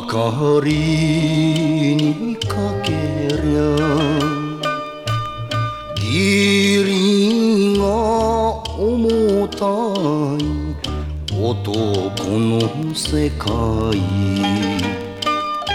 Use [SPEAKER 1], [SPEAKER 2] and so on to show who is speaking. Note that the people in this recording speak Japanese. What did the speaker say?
[SPEAKER 1] 明かりにかけりゃ義理が重たい男の世界